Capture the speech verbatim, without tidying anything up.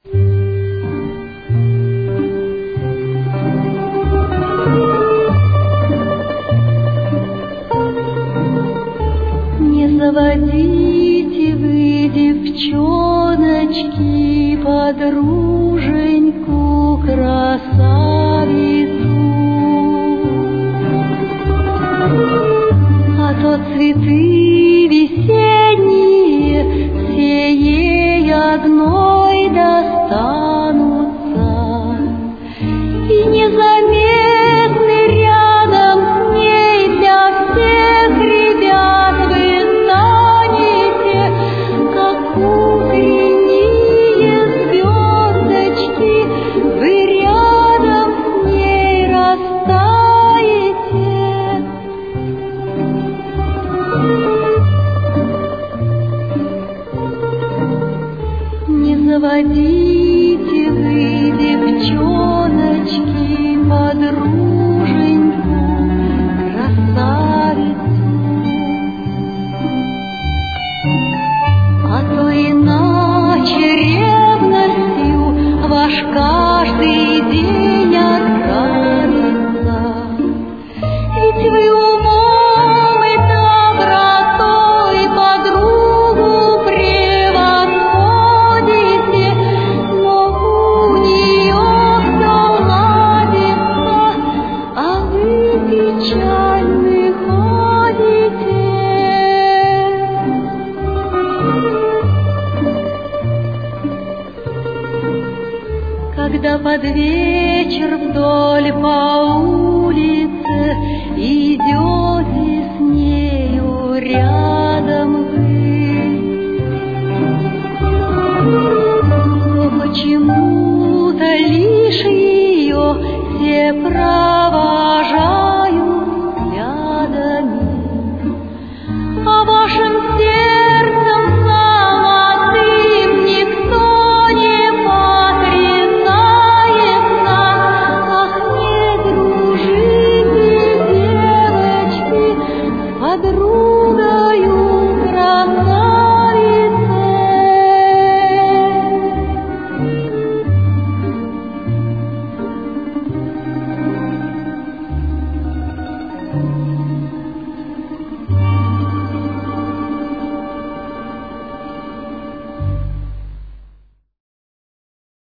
Не заводите вы, девчоночки, подруженьку красавицу, а то цветы весенние все ей одной достанутся, и незаметны рядом с ней для всех ребят вы станете, как утренние звездочки, вы рядом с ней растаете. Не заводите вы, девчоночки, подруженьку красавицу, а то иначе ревностью ваш каждый день отравится. Ведь вы умом и добротой подругу превосходите, но у нее все ладится, а вы печальны ходите. Когда под вечер вдоль по улице идете с нею рядом вы, то почему-то лишь ее все правды